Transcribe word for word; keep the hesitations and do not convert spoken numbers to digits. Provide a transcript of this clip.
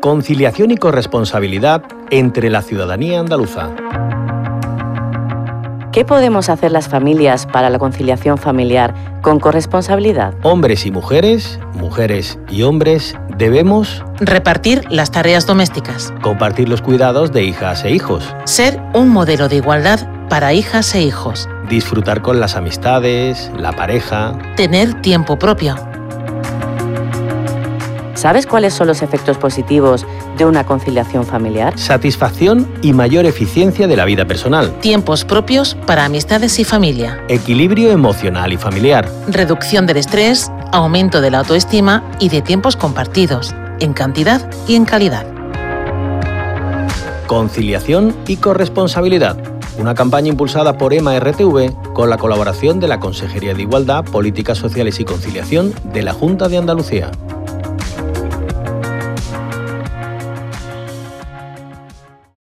Conciliación y corresponsabilidad entre la ciudadanía andaluza. ¿Qué podemos hacer las familias para la conciliación familiar con corresponsabilidad? Hombres y mujeres, mujeres y hombres, debemos repartir las tareas domésticas, compartir los cuidados de hijas e hijos, ser un modelo de igualdad para hijas e hijos, disfrutar con las amistades, la pareja, tener tiempo propio. ¿Sabes cuáles son los efectos positivos de una conciliación familiar? Satisfacción y mayor eficiencia de la vida personal. Tiempos propios para amistades y familia. Equilibrio emocional y familiar. Reducción del estrés, aumento de la autoestima y de tiempos compartidos, en cantidad y en calidad. Conciliación y corresponsabilidad. Una campaña impulsada por EMA R T V con la colaboración de la Consejería de Igualdad, Políticas Sociales y Conciliación de la Junta de Andalucía.